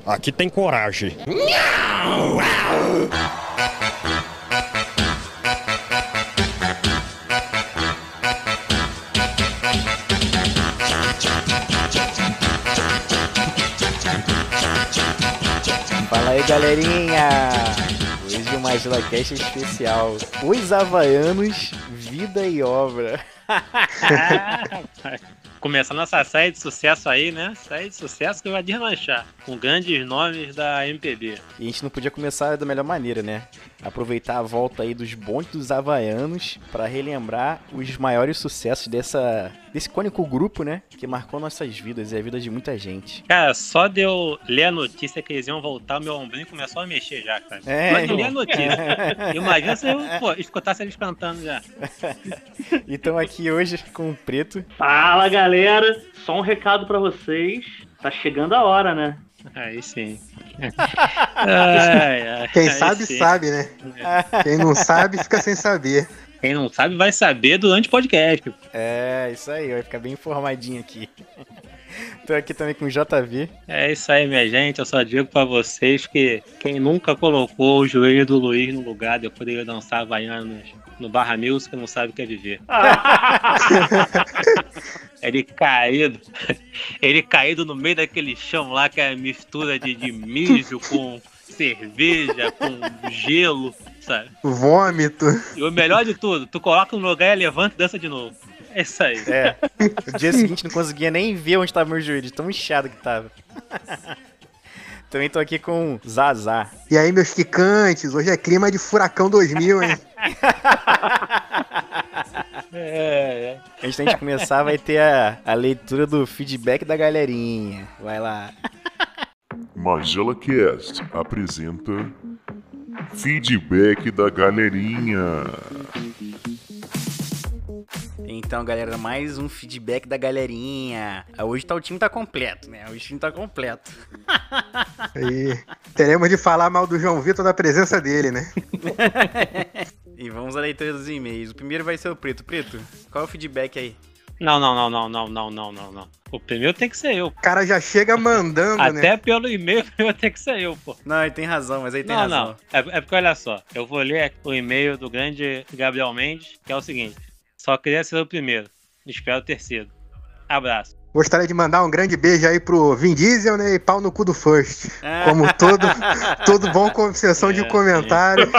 Aqui tem coragem. Fala aí, galerinha! Hoje o MagilaCast especial. Os Havaianos, Vida e Obra. Começando essa série de sucesso aí, né? Série de sucesso que vai deslanchar, com grandes nomes da MPB. E a gente não podia começar da melhor maneira, né? Aproveitar a volta aí dos bondes dos Havaianos para relembrar os maiores sucessos desse icônico grupo, né? Que marcou nossas vidas e a vida de muita gente. Cara, só de eu ler a notícia que eles iam voltar, o meu ombrinho começou a mexer já, cara. Só de ler a notícia. Imagina se eu escutasse eles cantando já. Então aqui hoje com o Preto. Fala, galera, só um recado pra vocês, tá chegando a hora, né? Aí sim. Quem sabe, sabe, né? Quem não sabe, fica sem saber. Quem não sabe vai saber durante o podcast. É, isso aí, vai ficar bem informadinho aqui. Tô aqui também com o JV. É isso aí, minha gente. Eu só digo pra vocês que quem nunca colocou o joelho do Luiz no lugar depois dele dançar Havaianos no Barra Music não sabe o que é viver. Ele caído no meio daquele chão lá que é mistura de mijo com cerveja, com gelo, sabe? Vômito. E o melhor de tudo, tu coloca no lugar e levanta e dança de novo. É isso aí. É. No dia seguinte não conseguia nem ver onde tava meu joelho, tão inchado que tava. Também tô aqui com o Zazá. E aí, meus quicantes, hoje é clima de Furacão 2000, hein? Antes da gente começar, vai ter a leitura do feedback da galerinha. Vai lá. MagilaCast apresenta Feedback da Galerinha. Então, galera, mais um feedback da galerinha. Hoje o time tá completo, né? Hoje o time tá completo. Aí, teremos de falar mal do João Vitor da presença dele, né? E vamos à leitura dos e-mails. O primeiro vai ser o Preto. Preto, qual é o feedback aí? Não. O primeiro tem que ser eu. O cara já chega mandando, né? Até pelo e-mail, o primeiro tem que ser eu, pô. Não, ele tem razão, mas aí tem razão. Não. É porque, olha só, eu vou ler o e-mail do grande Gabriel Mendes, que é o seguinte. Só queria ser o primeiro. Espero o terceiro. Abraço. Gostaria de mandar um grande beijo aí pro Vin Diesel, né? E pau no cu do First. Como todo bom concessão de comentário.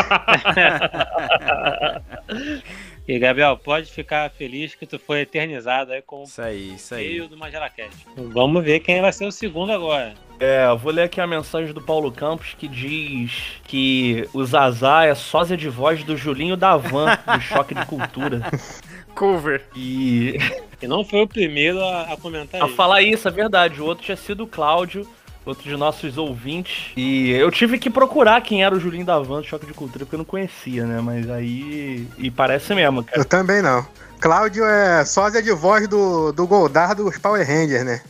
E, Gabriel, pode ficar feliz que tu foi eternizado aí com isso aí. meio do MagilaCast. Vamos ver quem vai ser o segundo agora. Eu vou ler aqui a mensagem do Paulo Campos que diz que o Zazá é sósia de voz do Julinho da Van, do Choque de Cultura. Cover. E não foi o primeiro a comentar isso. A falar isso, é verdade. O outro tinha sido o Cláudio, outro de nossos ouvintes. E eu tive que procurar quem era o Julinho da Van do Choque de Cultura, porque eu não conhecia, né? Mas aí... E parece mesmo, cara. Eu também não. Cláudio é sósia de voz do Goldar dos Power Rangers, né?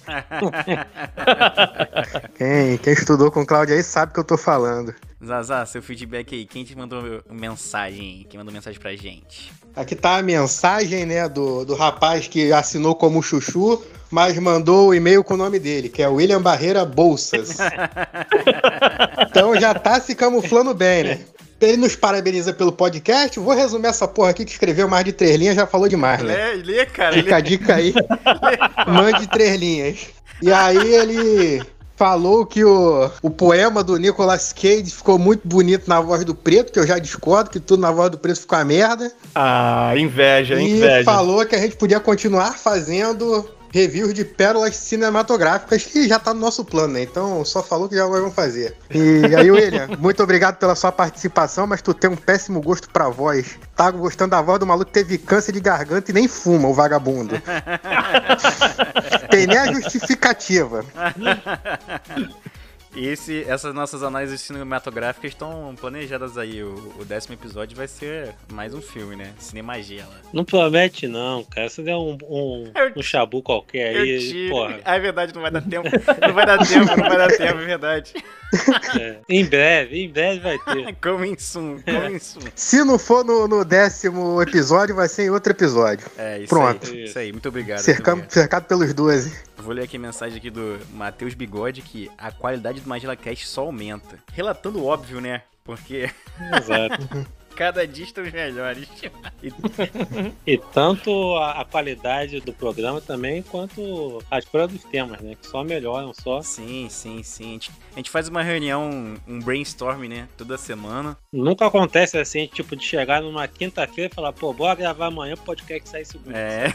Quem estudou com o Cláudio aí sabe o que eu tô falando. Zazá, seu feedback aí. Quem te mandou mensagem? Quem mandou mensagem pra gente? Aqui tá a mensagem, né, do rapaz que assinou como Chuchu, mas mandou o e-mail com o nome dele, que é William Barreira Bolsas. Então já tá se camuflando bem, né? Ele nos parabeniza pelo podcast. Vou resumir essa porra aqui que escreveu mais de 3 linhas, já falou demais, né? Lê, cara. Fica a dica aí. Mande 3 linhas. E aí ele falou que o poema do Nicolas Cage ficou muito bonito na voz do Preto, que eu já discordo, que tudo na voz do Preto ficou uma merda. Ah, inveja. E falou que a gente podia continuar fazendo reviews de pérolas cinematográficas, que já tá no nosso plano, né? Então só falou que já vamos fazer. E aí, William, muito obrigado pela sua participação, mas tu tem um péssimo gosto pra voz. Tá gostando da voz do maluco que teve câncer de garganta e nem fuma, o vagabundo. Tem nem a justificativa. Essas nossas análises cinematográficas estão planejadas aí. O 10º episódio vai ser mais um filme, né? Cinemagela. Não promete não, cara. Se der um chabu qualquer aí, porra. É verdade, não vai dar tempo. Não vai dar tempo, é verdade. Em breve vai ter. Coming soon. Se não for no 10º episódio, vai ser em outro episódio. É, isso Pronto. Isso aí, muito obrigado. Cercado pelos 12. Vou ler aqui a mensagem aqui do Matheus Bigode, que a qualidade do Magela Cast só aumenta. Relatando o óbvio, né? Porque Exato. cada dia estão melhores. E tanto a qualidade do programa também, quanto a escolha dos temas, né? Que só melhoram, só. Sim. A gente faz uma reunião, um brainstorm, né? Toda semana. Nunca acontece assim, tipo, de chegar numa quinta-feira e falar, pô, bora gravar amanhã, o podcast sai segunda. É.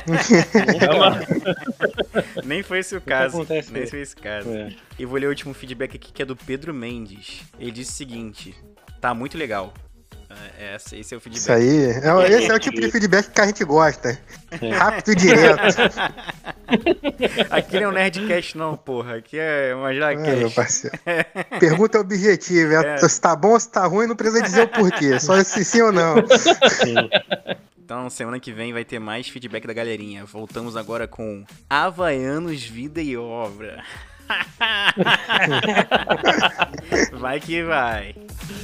Nem foi esse o caso. Acontece Nem isso. foi esse caso. É. E vou ler o último feedback aqui, que é do Pedro Mendes. Ele disse o seguinte: tá muito legal. Esse é o feedback. Isso aí. Esse é o tipo de feedback que a gente gosta. Rápido e direto. Aqui não é um Nerdcast, não, porra. Aqui é uma Meu Jacast. parceiro. Pergunta objetiva. Se tá bom ou se tá ruim, não precisa dizer o porquê. Só se sim ou não. Então, semana que vem vai ter mais feedback da galerinha. Voltamos agora com Havaianos, Vida e Obra. Vai que vai.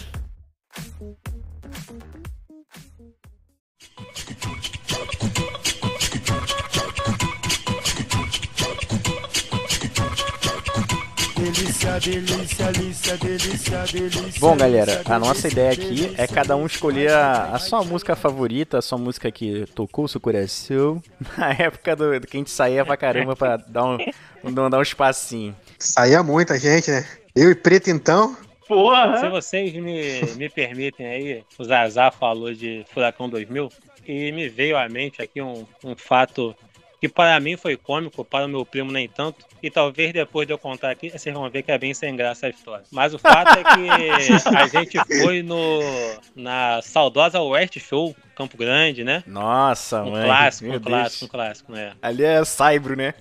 Bom, galera, a nossa ideia aqui é cada um escolher a sua música favorita, a sua música que tocou o seu coração, na época do que a gente saía pra caramba pra dar um espacinho. Saía muita gente, né? Eu e Preto, então. Se Porra! vocês me permitem aí, o Zazá falou de Furacão 2000 e me veio à mente aqui um fato que para mim foi cômico, para o meu primo nem tanto, e talvez depois de eu contar aqui, vocês vão ver que é bem sem graça a história. Mas o fato é que a gente foi na saudosa West Show, Campo Grande, né? Nossa, Um mãe. clássico, meu um clássico, Deus. um clássico, né? Ali é Saibro, né?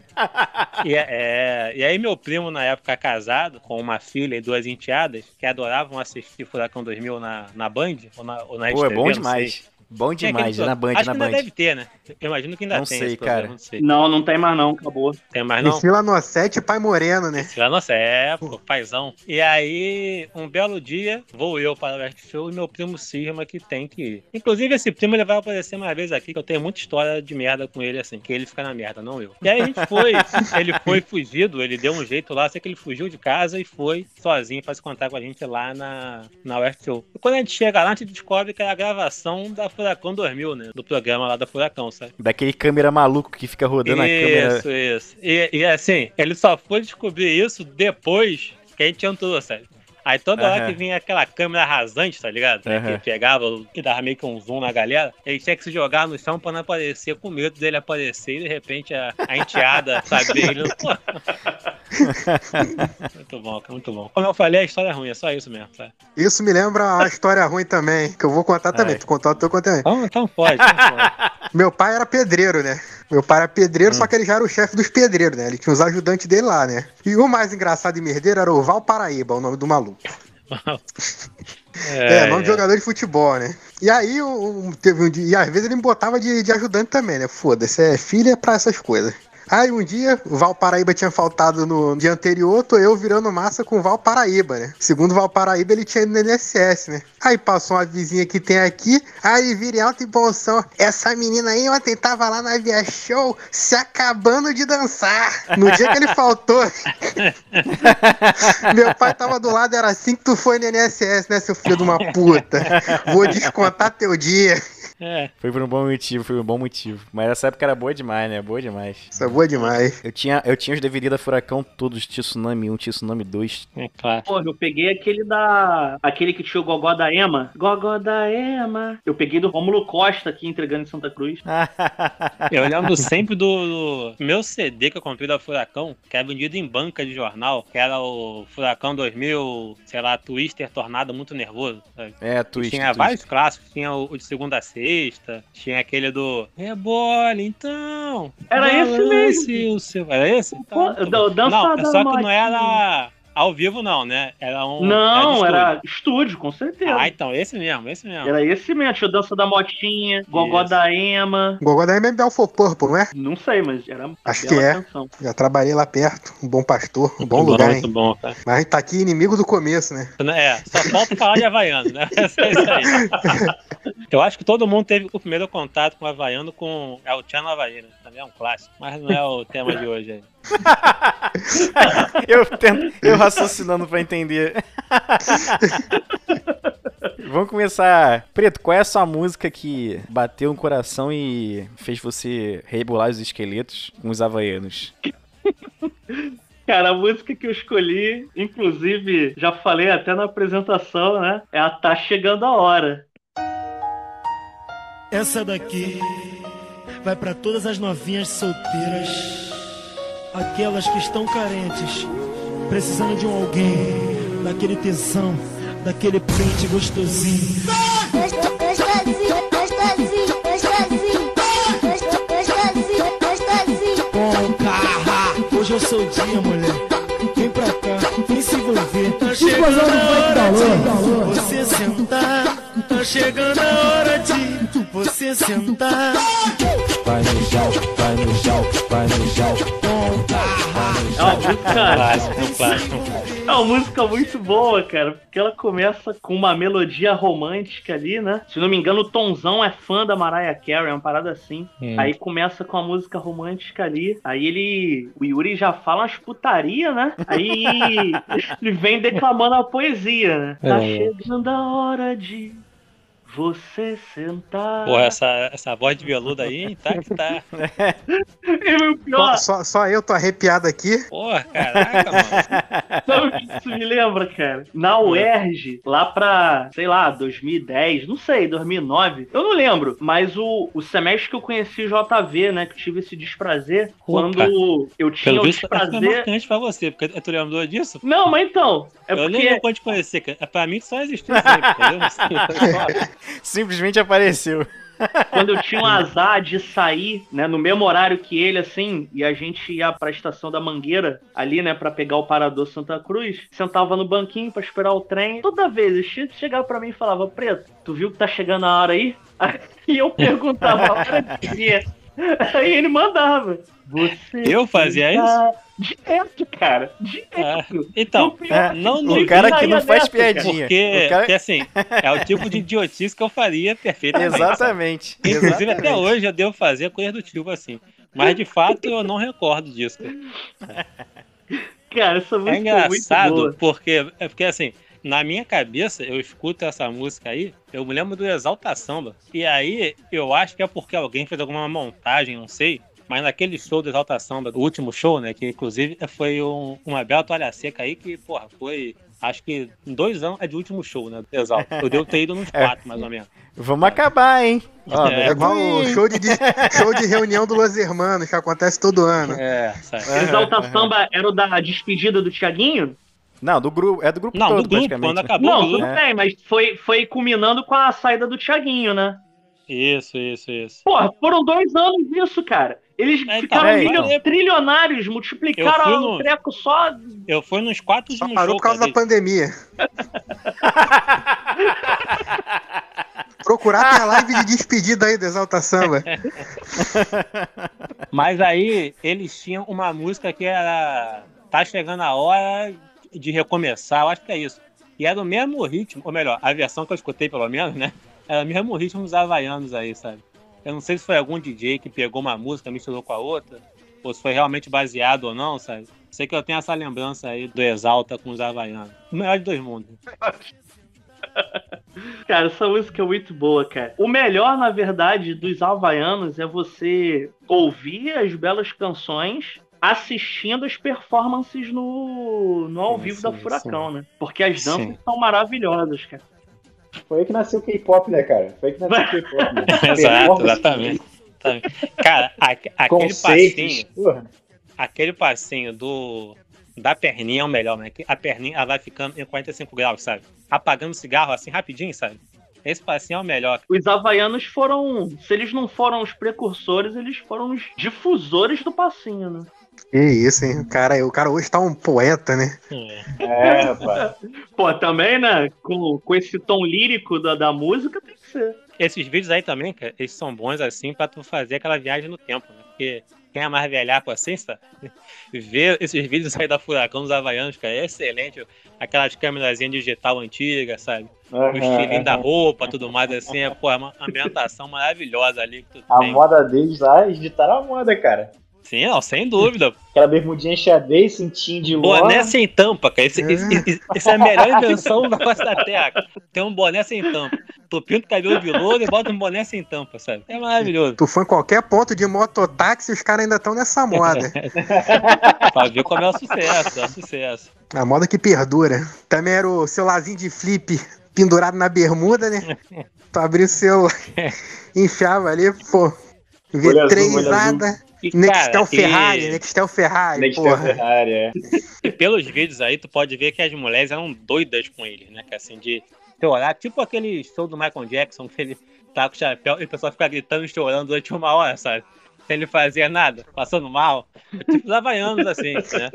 E aí meu primo, na época, casado, com uma filha e duas enteadas, que adoravam assistir Furacão 2000 na Band, ou na Pô, RedeTV, é bom não demais. sei. Bom Tem demais, aquele na Band, Acho na que Band. ainda deve ter, né? Eu imagino que ainda Não tem sei, esse programa, cara. não sei. Não tem mais não, acabou. Tem mais não? Priscila Nossete e Pai Moreno, né? Nossa, pô, paizão. E aí, um belo dia, vou eu para o West Show e meu primo cisma que tem que ir. Inclusive, esse primo ele vai aparecer uma vez aqui, que eu tenho muita história de merda com ele, assim, que ele fica na merda, não eu. E aí a gente foi, ele foi fugido, ele deu um jeito lá, sei que ele fugiu de casa e foi sozinho para se contar com a gente lá na West Show. E quando a gente chega lá, a gente descobre que é a gravação da Furacão 2000, né? Do programa lá da Furacão, sabe? Daquele câmera maluco que fica rodando a câmera. Isso. E assim, ele só foi descobrir isso depois que a gente entrou, sabe? Aí toda hora que vinha aquela câmera rasante, tá ligado? Que pegava e dava meio que um zoom na galera, ele tinha que se jogar no chão pra não aparecer, com medo dele aparecer e de repente a enteada saber ele. Pô. Muito bom, cara, muito bom. Como eu falei, a história é ruim, é só isso mesmo, sabe? Isso me lembra a história ruim também, que eu vou contar também. Tu contar o teu conta também. Então pode. Meu pai era pedreiro, né? Meu pai era pedreiro, só que ele já era o chefe dos pedreiros, né? Ele tinha os ajudantes dele lá, né? E o mais engraçado e merdeiro era o Val Paraíba, o nome do maluco. Nome de jogador de futebol, né? E aí teve um dia, e às vezes ele me botava de ajudante também, né? Foda-se, é filha pra essas coisas. Aí um dia, o Val Paraíba tinha faltado no dia anterior, tô eu virando massa com o Val Paraíba, né? Segundo o Val Paraíba, ele tinha ido no INSS, né? Aí passou uma vizinha que tem aqui, aí vira em alta emoção. Essa menina aí ontem tava lá na Via Show se acabando de dançar. No dia que ele faltou, meu pai tava do lado, era assim que tu foi no INSS, né, seu filho de uma puta? Vou descontar teu dia. Foi por um bom motivo, Mas essa época era boa demais, né? Boa demais. Isso é boa demais. Eu tinha os DVD da Furacão todos, Tsunami 1, Tsunami 2. É claro. Porra, eu peguei aquele que tinha o Gogó da Ema. Gogó da Ema. Eu peguei do Rômulo Costa aqui entregando em Santa Cruz. Eu lembro sempre do meu CD que eu comprei da Furacão, que era vendido em banca de jornal, que era o Furacão 2000, sei lá, Twister Tornado Muito Nervoso, sabe? Twister. Tinha vários clássicos, tinha o de segunda a sexta, tinha aquele do Rebole, então. Era esse mesmo. O seu. Era esse? Então, Dança não, da só que Morte. não era ao vivo não, né? Era um... Não, era era estúdio, com certeza. Ah, então, esse mesmo. Era esse mesmo, tinha o Dança da Motinha, Gogó da Ema. Gogó da Ema é Belfor Purple, não é? Não sei, mas era Acho bela que é. canção. Já trabalhei lá perto, um bom pastor, um bom Muito lugar, muito hein? bom, cara. Mas a gente tá aqui inimigo do começo, né? Só falta falar de Havaiano, né? É isso aí. Eu acho que todo mundo teve o primeiro contato com o havaiano com El Tchan no Havaí, né? Também é um clássico, mas não é o tema de hoje aí. eu raciocinando pra entender. Vamos começar. Preto, qual é a sua música que bateu no coração e fez você rebolar os esqueletos com os havaianos? Cara, a música que eu escolhi, inclusive, já falei até na apresentação, né? É a Tá Chegando a Hora. Essa daqui vai pra todas as novinhas solteiras, aquelas que estão carentes, precisando de um alguém, daquele tesão, daquele prende gostosinho. Com carra, hoje eu sou o dia, mulher. Vem pra cá, vem se envolver. Tá chegando a hora de você sentar. Tá chegando a hora de você sentar. Vai no chão, vai no chão, vai no chão. Com carra. É uma música, Clássico. é uma música muito boa, cara, porque ela começa com uma melodia romântica ali, né? Se não me engano, o Tonzão é fã da Mariah Carey, é uma parada assim. Aí começa com a música romântica ali, aí o Yuri já fala umas putaria, né? Aí ele vem declamando a poesia, né? Tá chegando a hora de você sentar. Porra, essa voz de veludo aí, tá que tá. E o pior, Só eu tô arrepiado aqui. Porra, caraca, mano. sabe o que isso me lembra, cara? Na UERJ, lá pra, sei lá, 2010, não sei, 2009, eu não lembro, mas o semestre que eu conheci o JV, né, que eu tive esse desprazer, quando eu tinha Pelo o visto, é desprazer... marcante pra você, porque tu lembrou disso? Não, mas então, é Eu nem porque... lembro quando te conhecer, cara. Pra mim só existiu sempre, entendeu? Simplesmente apareceu. Quando eu tinha um azar de sair, né, no mesmo horário que ele, assim, e a gente ia pra estação da Mangueira, ali, né, pra pegar o parador Santa Cruz, sentava no banquinho pra esperar o trem. Toda vez, o Chico chegava pra mim e falava, Preto, tu viu que tá chegando a hora aí? Aí eu perguntava, a hora de quê? Aí ele mandava. Você Eu fazia tá direto, cara. Direto. Então, não O cara que não faz nessa, piadinha. Porque, O cara- porque, assim, é o tipo de idiotice que eu faria perfeitamente. Exatamente. Inclusive, até Exatamente. hoje eu devo fazer coisa do tipo assim. Mas, de fato, eu não recordo disso. Cara. Cara, essa música É muito engraçado, boa. porque, assim, na minha cabeça, eu escuto essa música aí, eu me lembro do Exalta Samba. E aí, eu acho que é porque alguém fez alguma montagem, não sei. Mas naquele show do Exalta Samba, o último show, né? Que inclusive foi uma bela toalha seca aí que, porra, foi. Acho que em 2 anos é de último show, né? Do Exalta. Eu devo ter ido nos 4, mais ou menos. Vamos acabar, hein? Ó, É. É igual o show de reunião do Los Hermanos, que acontece todo ano. Sabe? Exalta Samba era o da despedida do Thiaguinho? Não, do grupo. É do grupo Não, todo, do grupo, praticamente. quando acabou o Não, grupo. tudo bem, mas foi culminando com a saída do Thiaguinho, né? Isso. Porra, foram 2 anos isso, cara. Eles É, ficaram então, trilionários, Eu multiplicaram fui o no- treco só. Eu fui nos 4 Só últimos parou shows. por causa da cara, pandemia. Procurar ter a live de despedida aí do Exalta Samba. Mas aí eles tinham uma música que era Tá Chegando a Hora de Recomeçar, eu acho que é isso. E era o mesmo ritmo, ou melhor, a versão que eu escutei pelo menos, né? Era o mesmo ritmo dos havaianos aí, sabe? Eu não sei se foi algum DJ que pegou uma música, misturou com a outra, ou se foi realmente baseado ou não, sabe? Sei que eu tenho essa lembrança aí do Exalta com os havaianos. O melhor de 2 mundos. Cara, essa música é muito boa, cara. O melhor, na verdade, dos havaianos é você ouvir as belas canções assistindo as performances no ao vivo da Furacão, né? Porque as danças Sim. são maravilhosas, cara. Foi aí que nasceu o K-pop, né, cara? Foi aí que nasceu o K-pop, né? Exato, exatamente. Cara, aquele Conceitos. passinho, Porra. aquele passinho da perninha é o melhor, né? Que a perninha ela vai ficando em 45 graus, sabe? Apagando o cigarro assim rapidinho, sabe? Esse passinho é o melhor. Os havaianos foram, se eles não foram os precursores, eles foram os difusores do passinho, né? Que isso, hein? O cara hoje tá um poeta, né? É, rapaz. Pô, também, né? Com esse tom lírico da música, tem que ser. Esses vídeos aí também, cara, eles são bons assim pra tu fazer aquela viagem no tempo, né? Porque quem é mais velhaco assim, sabe? Ver esses vídeos sair da Furacão dos Havaianos, cara, é excelente. Aquelas câmerazinhas digital antigas, sabe? O estilinho da roupa, tudo mais assim, é uma ambientação maravilhosa ali que tu A tem. moda deles lá, eles ditaram a moda, cara. Sim, não, sem dúvida. Aquela bermudinha xadrez, cintinho de lona. Boné sem tampa, cara. Isso é a melhor invenção da face da terra. Tem um boné sem tampa. Tu pinta o cabelo de louro e bota um boné sem tampa, sabe? É maravilhoso. Tu foi em qualquer ponto de mototáxi, os caras ainda estão nessa moda. Pra ver como é o sucesso, é o sucesso. A moda que perdura. Também era o celularzinho de flip pendurado na bermuda, né? Tu abriu o celular, enfiava ali, pô. V3-ada. Nextel Ferrari, porra. E pelos vídeos aí, tu pode ver que as mulheres eram doidas com ele, né? Que assim, de chorar, tipo aquele show do Michael Jackson, que ele tá com o chapéu e o pessoal fica gritando e chorando durante 1 hora, sabe? Sem ele fazer nada, passando mal. Tipo os havaianos, assim, né?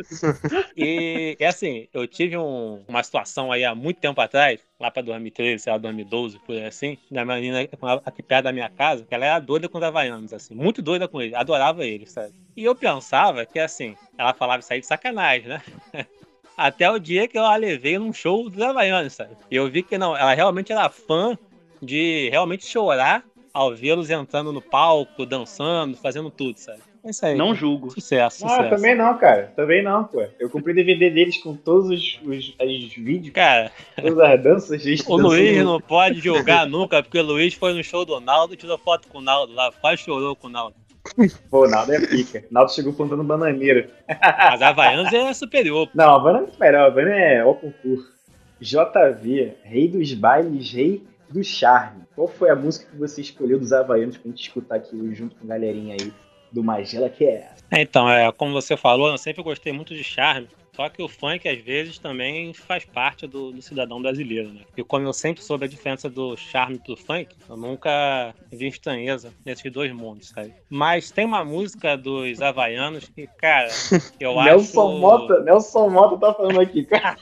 E assim, eu tive uma situação aí há muito tempo atrás, lá pra 2013, sei lá, 2012, por aí assim, da menina aqui perto da minha casa, que ela era doida com os havaianos, assim, muito doida com ele, adorava ele, sabe? E eu pensava que, assim, ela falava isso aí de sacanagem, né? Até o dia que eu a levei num show dos havaianos, sabe? E eu vi que não, ela realmente era fã de realmente chorar ao vê-los entrando no palco, dançando, fazendo tudo, sabe? É isso aí. Não julgo. Sucesso. Também não, cara. Também não, pô. Eu comprei DVD deles com todos os vídeos, cara. Todas as danças. O Luiz não pode jogar nunca, porque o Luiz foi no show do Naldo e tirou foto com o Naldo lá. Quase chorou com o Naldo. Pô, o Naldo é pica. O Naldo chegou plantando bananeira. Mas a Havaianos é superior. Não, a Havaiana é melhor. A Havaiana é ao concurso. JV, rei dos bailes, rei do charme. Qual foi a música que você escolheu dos Havaianos pra gente escutar aqui junto com a galerinha aí do Magela, que é essa? Então, como você falou, eu sempre gostei muito de charme. Só que o funk, às vezes, também faz parte do cidadão brasileiro, né? E como eu sempre soube a diferença do charme pro funk, eu nunca vi estranheza nesses dois mundos, sabe? Mas tem uma música dos Havaianos que, cara, eu Nelson acho... Nelson Mota tá falando aqui, cara.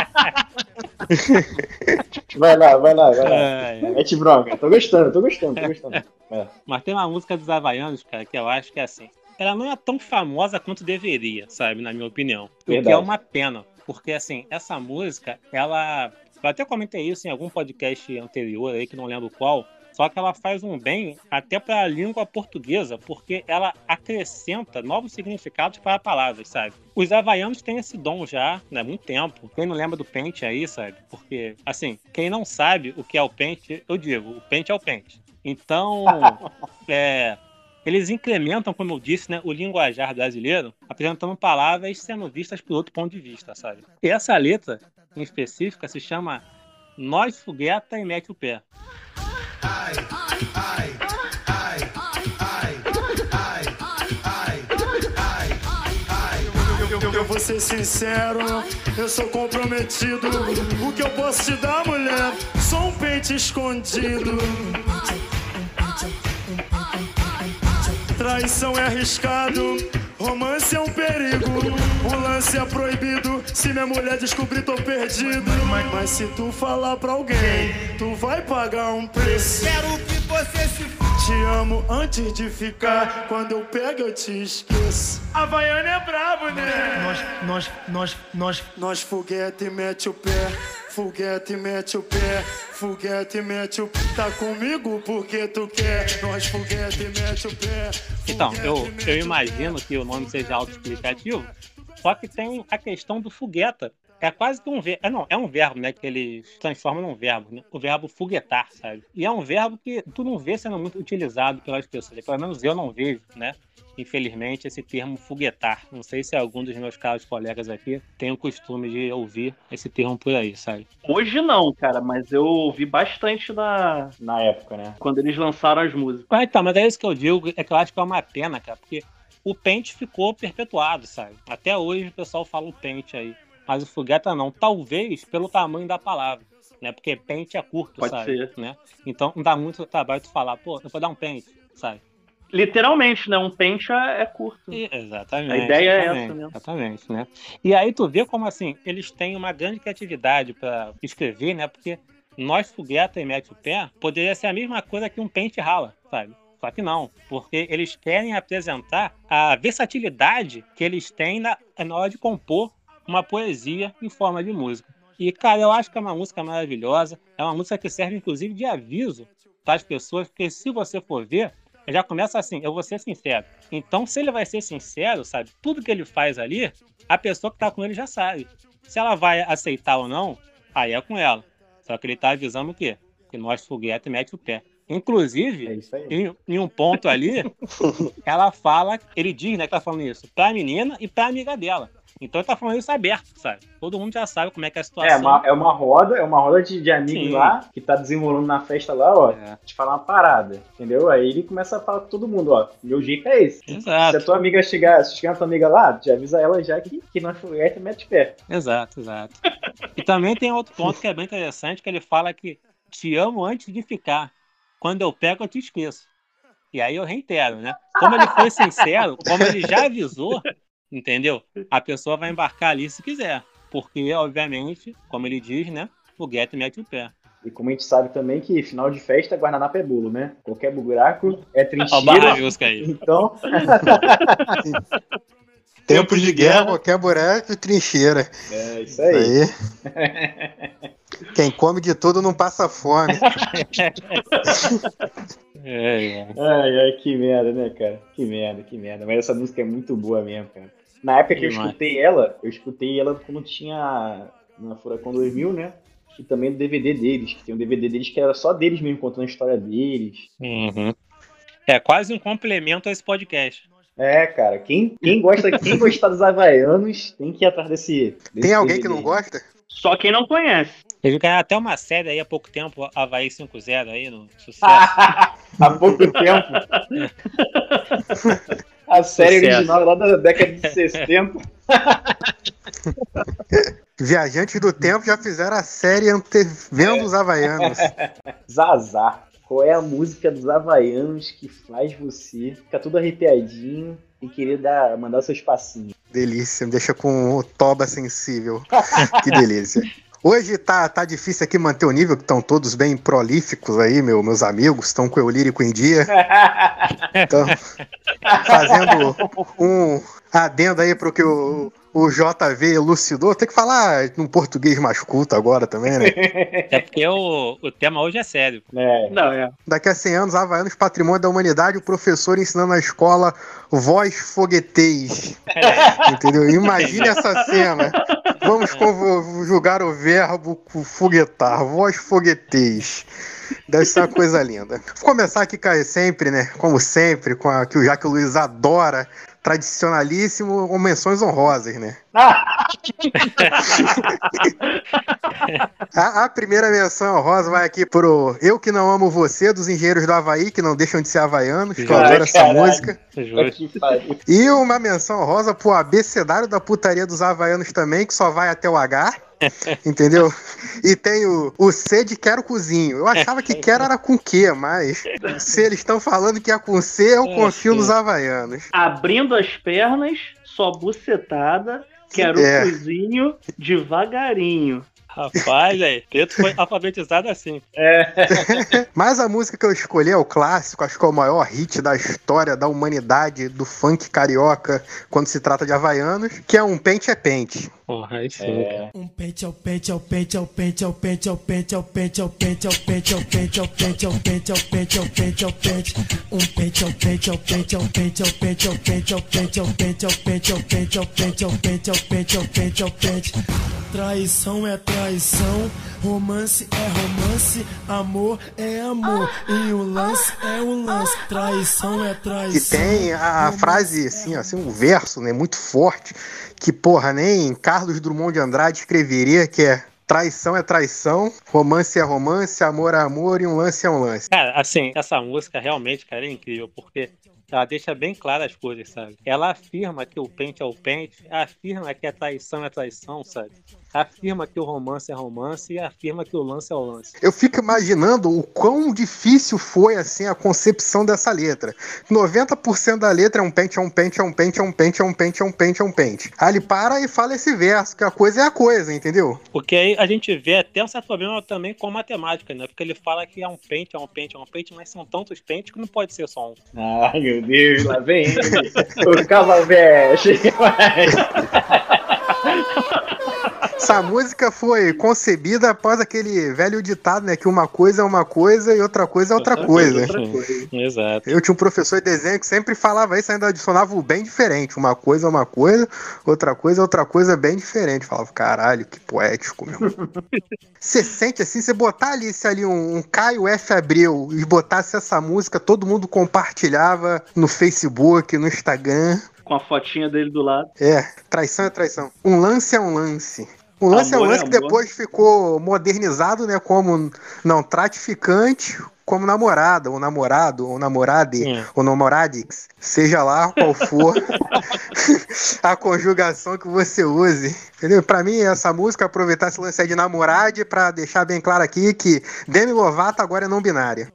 Vai lá. Mete bronca. Tô gostando. É. Mas tem uma música dos Havaianos, cara, que eu acho que é assim... Ela não é tão famosa quanto deveria, sabe, na minha opinião. Verdade. O que é uma pena. Porque, assim, essa música, ela... Eu até comentei isso em algum podcast anterior aí, que não lembro qual. Só que ela faz um bem até para a língua portuguesa, porque ela acrescenta novos significados para palavras, sabe? Os havaianos têm esse dom já, né, há muito tempo. Quem não lembra do pente aí, sabe? Porque, assim, quem não sabe o que é o pente, eu digo, o pente é o pente. Então, eles incrementam, como eu disse, né, o linguajar brasileiro, apresentando palavras sendo vistas por outro ponto de vista, sabe? E essa letra, em específica, se chama Nós Fogueta e Mete o Pé. Eu vou ser sincero, eu sou comprometido. O que eu posso te dar, mulher? Só um pente escondido. Traição é arriscado, romance é um perigo. O lance é proibido, se minha mulher descobrir tô perdido. Mas se tu falar pra alguém, tu vai pagar um preço. Quero que você se f***. Te amo antes de ficar, quando eu pego eu te esqueço. Havaiana é brabo, né? Nós foguete e mete o pé. Foguete, mete o pé, foguete, mete o pé. Tá comigo porque tu quer. Nós foguete, mete o pé. Então, eu imagino que o nome seja autoexplicativo, só que tem a questão do fogueta. É quase que um verbo. É um verbo, né? Que eles transformam num verbo, né? O verbo foguetar, sabe? E é um verbo que tu não vê sendo muito utilizado pelas pessoas. Pelo menos eu não vejo, né? Infelizmente, esse termo foguetar. Não sei se algum dos meus caros colegas aqui tem o costume de ouvir esse termo por aí, sabe? Hoje não, cara, mas eu ouvi bastante na época, né? quando eles lançaram as músicas. Então, mas é isso que eu digo, é que eu acho que é uma pena, cara, porque o pente ficou perpetuado, sabe? Até hoje o pessoal fala o pente aí, mas o fogueta não. Talvez pelo tamanho da palavra, né? Porque pente é curto, Pode sabe? ser. Né? Então não dá muito trabalho tu falar, pô, eu vou dar um pente, sabe? Literalmente, né? Um pente é curto. Exatamente. A ideia é essa mesmo. Exatamente, né? E aí tu vê como, assim, eles têm uma grande criatividade pra escrever, né? Porque Nós Fogueta e Mete o Pé poderia ser a mesma coisa que um pente rala, sabe? Só que não, porque eles querem apresentar a versatilidade que eles têm na hora de compor uma poesia em forma de música. E, cara, eu acho que é uma música maravilhosa, é uma música que serve, inclusive, de aviso para as pessoas, porque se você for ver, já começa assim, eu vou ser sincero. Então, se ele vai ser sincero, sabe, tudo que ele faz ali, a pessoa que tá com ele já sabe. Se ela vai aceitar ou não, aí é com ela. Só que ele tá avisando o quê? Que nós foguete mete o pé. Inclusive, em um ponto ali, ela fala, ele diz, né, que tá falando isso pra menina e pra amiga dela. Então ele tá falando isso aberto, sabe? Todo mundo já sabe como é que é a situação. É uma roda de amigos. Sim. Lá, que tá desenrolando na festa lá, ó. Te falar uma parada, entendeu? Aí ele começa a falar com todo mundo, ó. Meu jeito é esse. Exato. Se a tua amiga chegar na tua amiga lá, já avisa ela já que não é foguete, mete pé. Exato. E também tem outro ponto que é bem interessante, que ele fala que te amo antes de ficar. Quando eu pego, eu te esqueço. E aí eu reitero, né? Como ele foi sincero, como ele já avisou, entendeu? A pessoa vai embarcar ali se quiser. Porque, obviamente, como ele diz, né? Foguete mete o pé. E como a gente sabe também que final de festa, guardanapo é bolo, né? Qualquer buraco é trincheira. Então... Tempos de guerra, qualquer buraco, trincheira. É, isso aí. Quem come de tudo não passa fome. Ai, que merda, né, cara? Que merda. Mas essa música é muito boa mesmo, cara. Na época que eu escutei ela quando tinha na Furacão 2000, né? E também do DVD deles, que tem um DVD deles que era só deles mesmo, contando a história deles. Uhum. É quase um complemento a esse podcast. É, cara, quem gostar dos Havaianos tem que ir atrás desse tem alguém DVD. Que não gosta? Só quem não conhece. Teve até uma série aí há pouco tempo, Havaí 5-0 aí, no sucesso. Há pouco tempo? A série original lá da década de 60. Viajantes do Tempo já fizeram a série antevendo os Havaianos. Zazar. Qual é a música dos Havaianos que faz você ficar tudo arrepiadinho e querer mandar seus passinhos? Delícia, me deixa com o toba sensível. Que delícia. Hoje tá difícil aqui manter o nível, que estão todos bem prolíficos aí, meus amigos, estão com o lírico em dia. Então, fazendo um adendo aí pro que o JV elucidou, tem que falar num português mais culto agora também, né? É porque o tema hoje é sério. Daqui a 100 anos, Havaianos, Patrimônio da Humanidade, o professor ensinando na escola vós fogueteis. Entendeu? Imagine essa cena. Vamos conjugar o verbo foguetar, vós fogueteis. Deve ser uma coisa linda. Vou começar aqui, sempre, né? Como sempre, já que o Luiz adora, tradicionalíssimo, com menções honrosas, né? A primeira menção honrosa vai aqui pro Eu Que Não Amo Você, dos Engenheiros do Havaí, que não deixam de ser havaianos, que eu adoro essa música. E uma menção honrosa pro abecedário da putaria dos havaianos também, que só vai até o H. Entendeu? E tem o C de quero cozinho. Eu achava que quero era com Q, mas se eles estão falando que é com C, eu confio nos havaianos. Abrindo as pernas, só bucetada, quero cozinho devagarinho. Rapaz, Pedro foi alfabetizado assim. Mas a música que eu escolhi é o clássico, acho que é o maior hit da história da humanidade, do funk carioca, quando se trata de havaianos, que é Um Pente é Pente. Porra, aí sim. Um pente é o pente, é o pente, é o pente, é o pente, é o pente, é o pente, é o pente, é o pente, é o pente, é o pente, é o pente, é o pente, é o pente, é o pente. Um pente é o pente, é o pente, é o pente, é o pente, é o pente, é o pente, é o pente, é o pente, é o pente, é o pente, é o pente, é o pente, é o pente, é o pente. Traição é traição, romance é romance, amor é amor, e o lance é o lance, traição é traição. E tem a frase, assim, um verso, né, muito forte, que, porra, nem Carlos Drummond de Andrade escreveria, que é traição é traição, romance é romance, amor é amor e um lance é um lance. Cara, assim, essa música realmente, cara, é incrível, porque ela deixa bem claras as coisas, sabe? Ela afirma que o pente é o pente, afirma que a traição é traição, sabe? afirma que o romance é romance e afirma que o lance é o lance. Eu fico imaginando o quão difícil foi assim a concepção dessa letra. 90% da letra é um pente, é um pente, é um pente, é um pente, é um pente, é um pente, é um pente. Aí ele para e fala esse verso, que a coisa é a coisa, entendeu? Porque aí a gente vê até um certo problema também com matemática, né? Porque ele fala que é um pente, é um pente, é um pente, mas são tantos pentes que não pode ser só um. Ai, meu Deus, lá vem ele. O Calvaveste. Essa música foi concebida após aquele velho ditado, né? Que uma coisa é uma coisa e outra coisa é outra coisa. Exato. Eu tinha um professor de desenho que sempre falava isso, ainda adicionava o bem diferente. Uma coisa é uma coisa, outra coisa bem diferente. Falava, caralho, que poético, meu. Você sente assim, você botar ali um Caio F. Abreu e botasse essa música, todo mundo compartilhava no Facebook, no Instagram. Com a fotinha dele do lado. É, traição é traição. Um lance é um lance. Um lance Amor é um lance é que amor. depois ficou modernizado, né? Como não trate ficante, como namorada, ou namorado, ou namorade, ou namoradix. Seja lá qual for a conjugação que você use. Entendeu? Pra mim, essa música, aproveitar esse lance aí de namorade pra deixar bem claro aqui que Demi Lovato agora é não binária.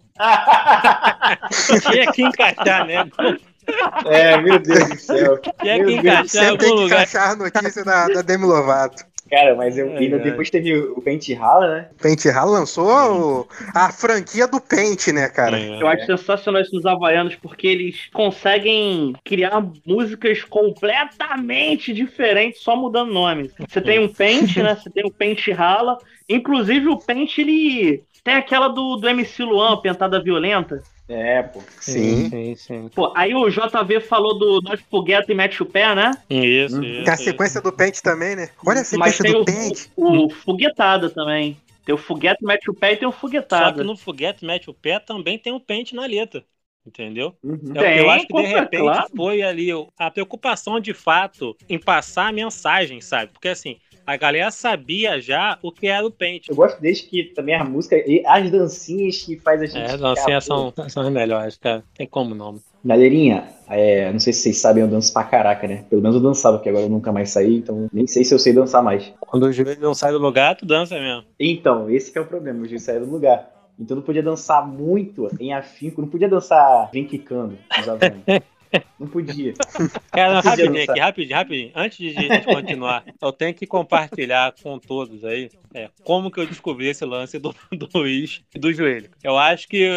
Tinha que encaixar, né? É, meu Deus do céu. Tinha que Meu Deus. encaixar em Sempre tem algum que lugar. encaixar a notícia da Demi Lovato. Cara, mas ainda depois teve o Pente Rala, né? Pente Rala lançou a franquia do Pente, né, cara? Eu acho sensacional isso nos havaianos, porque eles conseguem criar músicas completamente diferentes, só mudando nome. Você tem um Pente, né? Você tem o Pente Rala. Inclusive, o Pente, ele tem aquela do MC Luan, Pentada Violenta. É, pô. Sim. Pô, aí o JV falou do Nós Fogueta e Mete o Pé, né? Isso. Tem a sequência do Pente também, né? Olha a Mas sequência tem do o Pente. Foguetada também. Tem o Foguete, Mete o Pé e tem o Só Foguetada. que no foguete mete o pé também tem o pente na letra. Entendeu? Tem, Eu acho que de pô, repente claro. foi ali a preocupação de fato em passar a mensagem, sabe? Porque assim, a galera sabia já o que era o pente. Eu gosto desde que também a música e as dancinhas que faz a gente. As dancinhas são as melhores, cara. Tem como não. Galerinha, não sei se vocês sabem, eu danço pra caraca, né? Pelo menos eu dançava, porque agora eu nunca mais saí, então nem sei se eu sei dançar mais. Quando o joelho não sai do lugar, tu dança mesmo. Então, esse que é o problema, o juiz saiu do lugar. Então não podia dançar muito em afinco, não podia dançar vem quicando nos aviões. Não podia. Cara, Não podia rapidinho dançar. aqui, rapidinho. Antes de continuar, eu tenho que compartilhar com todos aí como que eu descobri esse lance do Luiz e do joelho. Eu acho que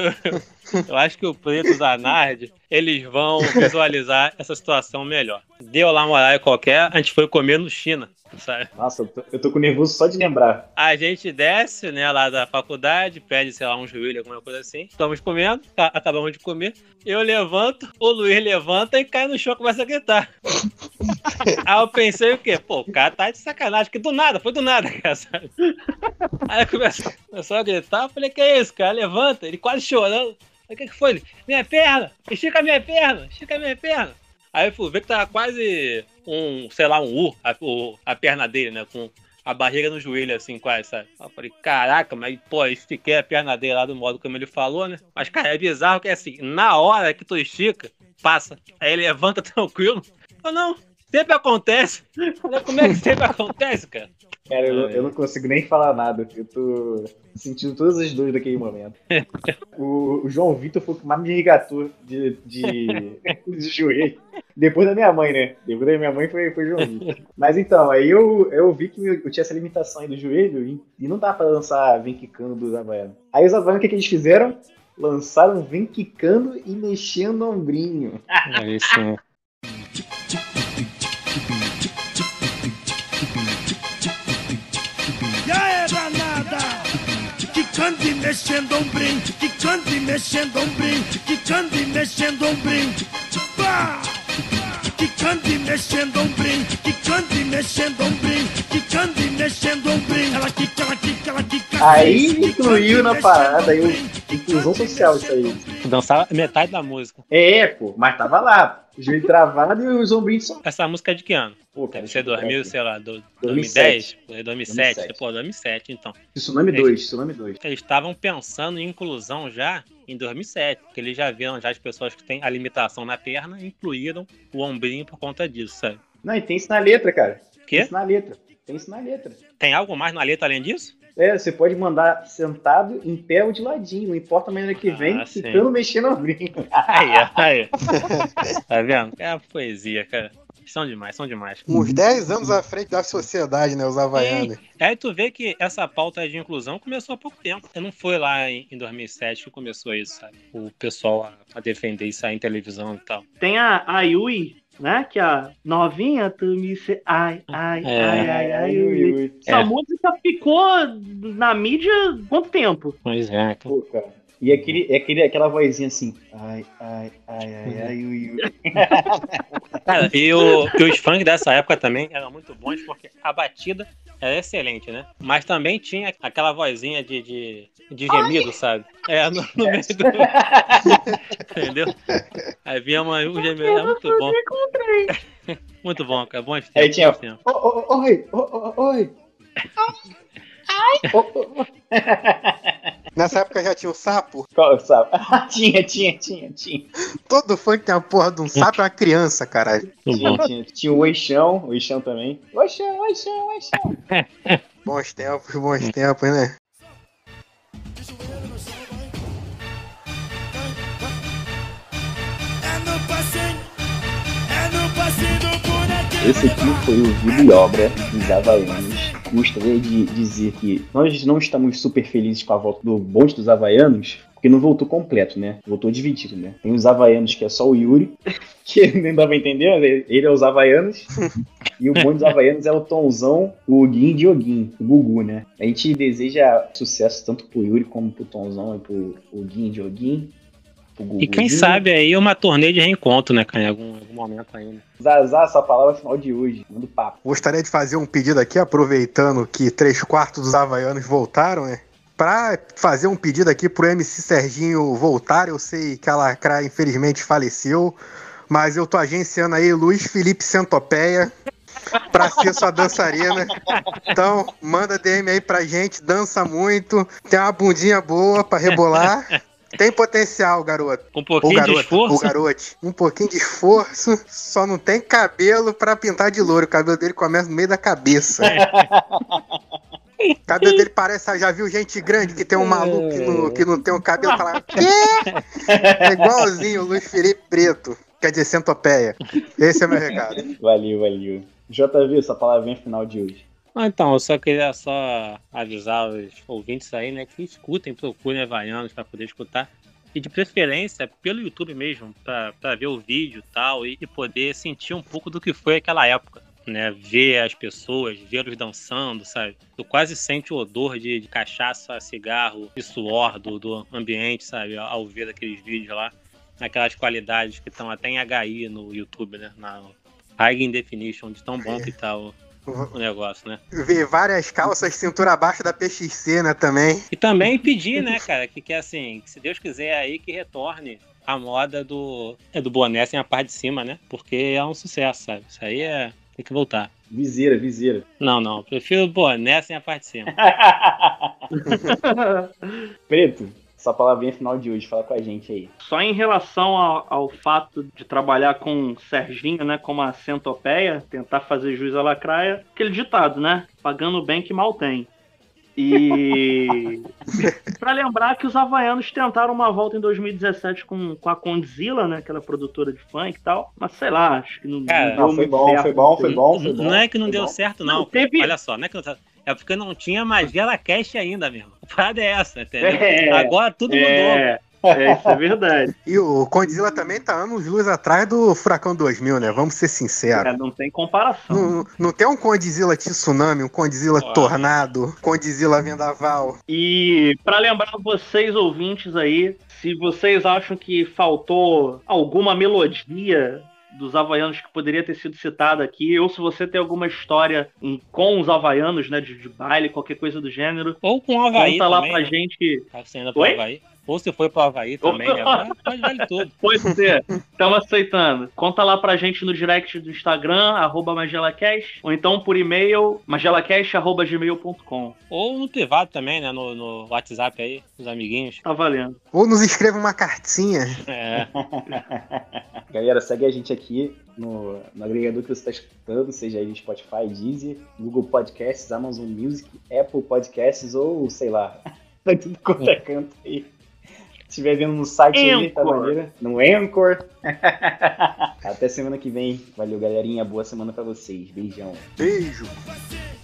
o Preto da Nard, eles vão visualizar essa situação melhor. Deu lá uma horário qualquer, a gente foi comer no China, sabe? Nossa, eu tô com nervoso só de lembrar. A gente desce, né, lá da faculdade, pede, sei lá, um joelho, alguma coisa assim. Estamos comendo, acabamos de comer. Eu levanto, o Luiz levanta e cai no chão e começa a gritar. Aí eu pensei o quê? Pô, o cara tá de sacanagem, porque foi do nada, cara, sabe? Aí começou a gritar, eu falei, que é isso, cara? Levanta, ele quase chorando. Aí o que foi? Ele, minha perna, estica a minha perna. Aí eu fui ver que tava quase um U, a perna dele, né, com a barriga no joelho, assim, quase, sabe? Aí eu falei, caraca, mas, pô, estiquei a perna dele lá do modo como ele falou, né? Mas, cara, é bizarro que, assim, na hora que tu estica, passa. Aí ele levanta tranquilo. Eu não, sempre acontece. Eu falei, como é que sempre acontece, cara? Cara, eu não consigo nem falar nada. Eu tô sentindo todas as dores daquele momento. O João Vitor foi o que mais me regatou de joelho. Depois da minha mãe, né? Depois da minha mãe foi o João Vitor. Mas então, aí eu vi que eu tinha essa limitação aí do joelho e não dá pra lançar Vem Quicando dos Havaianos. Aí os Havaianos, o que eles fizeram? Lançaram Vem Quicando e mexendo o ombrinho. Aí sim. Já é danada, quicando e mexendo ombrinho, quicando e mexendo ombrinho, quicando e mexendo ombrinho. Pá! Quicando e mexendo ombrinho, quicando e mexendo ombrinho, quicando e mexendo ombrinho. Ela quica, ela quica, ela quica. Aí incluiu na parada, aí inclusão social isso aí. Dançava metade da música. Pô, mas tava lá. O joelho travado e os ombrinhos só. Essa música é de que ano? Pô, cara, Deve ser 2000, sei lá, 2010? 2010? 2007. Pô, 2007, então. Tsunami 2. Eles estavam pensando em inclusão já em 2007, porque eles já viram já as pessoas que têm a limitação na perna incluíram o ombrinho por conta disso, sabe? Não, e tem isso na letra, cara. Quê? Tem isso na letra. Tem isso na letra. Tem algo mais na letra além disso? Você pode mandar sentado, em pé ou de ladinho. Não importa a maneira que vem, sim. ficando mexendo ao brinco. Aí. Tá vendo? É a poesia, cara. São demais. Uns 10 anos à frente da sociedade, né? Os havaianos. Aí tu vê que essa pauta de inclusão começou há pouco tempo. Não foi lá em 2007 que começou isso, sabe? O pessoal a defender isso aí em televisão e tal. Tem a Yui, né? Que a novinha, tu me... Ai, Yui. Essa música ficou na mídia quanto tempo? Pois é, cara. Pô, cara. E aquela vozinha assim. Ai, ui. Cara, e os funk dessa época também eram muito bons, porque a batida era excelente, né? Mas também tinha aquela vozinha de gemido, sabe? No meio do... Entendeu? Aí vinha um gemido, era muito bom. Muito bom, cara. Bom tempo. Aí tinha... Oi. Nessa época já tinha o sapo? Qual é o sapo? Tinha. Todo funk tem a porra de um sapo e uma criança, caralho. Tinha o Oixão também. Oixão. Bons tempos, né? Esse aqui foi o Vida e Obra dos Havaianos. Gostaria de dizer que nós não estamos super felizes com a volta do bonde dos Havaianos, porque não voltou completo, né? Voltou dividido, né? Tem os Havaianos que é só o Yuri, que nem dá pra entender, ele é os Havaianos, e o bonde dos Havaianos é o Tonzão, o Guin de Oguin, o Gugu, né? A gente deseja sucesso tanto pro Yuri como pro Tonzão e pro Guin de Oguin. E quem sabe aí uma turnê de reencontro, né, cara? Em algum momento ainda. Zazá, essa palavra final de hoje. Manda papo. Gostaria de fazer um pedido aqui, aproveitando que 3/4 dos havaianos voltaram, né? Pra fazer um pedido aqui pro MC Serginho voltar. Eu sei que a Lacraia infelizmente faleceu, mas eu tô agenciando aí Luiz Felipe Centopeia pra ser sua dançarina. Então, manda DM aí pra gente, dança muito, tem uma bundinha boa pra rebolar. Tem potencial, garoto. Um pouquinho de esforço? O garote. Um pouquinho de esforço, só não tem cabelo pra pintar de louro. O cabelo dele começa no meio da cabeça. O cabelo dele parece, já viu gente grande que tem um maluco que não tem um cabelo? Fala, quê? É igualzinho o Luiz Felipe Preto. Quer dizer, Centopeia. Esse é meu recado. Valeu. JV, essa palavrinha final de hoje. Então, eu só queria avisar os ouvintes aí, né, que escutem, procurem Havaianos para poder escutar. E de preferência, pelo YouTube mesmo, para ver o vídeo e tal, e poder sentir um pouco do que foi aquela época, né? Ver as pessoas, vê-los dançando, sabe? Tu quase sente o odor de cachaça, cigarro e suor do ambiente, sabe? Ao ver aqueles vídeos lá, naquelas qualidades que estão até em HI no YouTube, né? Na High Definition, de tão bom que tá o negócio, né? Ver várias calças, cintura abaixo da PXC, né, também. E também pedir, né, cara, que assim, que se Deus quiser aí, que retorne a moda do boné sem a parte de cima, né? Porque é um sucesso, sabe? Isso aí tem que voltar. Viseira. Não, prefiro boné sem a parte de cima. Preto, essa palavrinha final de hoje, fala com a gente aí. Só em relação ao fato de trabalhar com o Serginho, né, como a centopeia, tentar fazer jus à lacraia, aquele ditado, né, pagando bem que mal tem. E pra lembrar que os havaianos tentaram uma volta em 2017 com a Condzilla, né, aquela produtora de funk e tal, mas sei lá, acho que não deu foi muito bom, certo. foi bom. Não é que não deu certo, não. Teve... Olha só, não é que não... É porque não tinha magia da Cash ainda, mesmo. A parada é essa, entendeu? Agora tudo mudou. Isso é verdade. E o Condzilla também tá anos-luz atrás do Furacão 2000, né? Vamos ser sinceros. Não tem comparação. Não tem um Condzilla Tsunami, um Condzilla Tornado, Condzilla Vendaval. E pra lembrar vocês, ouvintes aí, se vocês acham que faltou alguma melodia dos havaianos que poderia ter sido citada aqui, ou se você tem alguma história com os havaianos, né, de baile, qualquer coisa do gênero, ou com o Havaí conta lá também, pra né? gente. Tá saindo pro Havaí. Ou se foi pro Havaí também, pode vale tudo. Pode ser. Estamos aceitando. Conta lá pra gente no direct do Instagram, @magelacast, ou então por e-mail, magelacast@gmail.com. Ou no privado também, né? No WhatsApp aí, os amiguinhos. Tá valendo. Ou nos escreva uma cartinha. É. Galera, segue a gente aqui no agregador que você está escutando, seja aí Spotify, Deezer, Google Podcasts, Amazon Music, Apple Podcasts ou, sei lá, vai tudo quanto é canto aí. Se estiver vendo no site aí, tá maneiro? No Anchor. Até semana que vem. Valeu, galerinha. Boa semana pra vocês. Beijão. Beijo.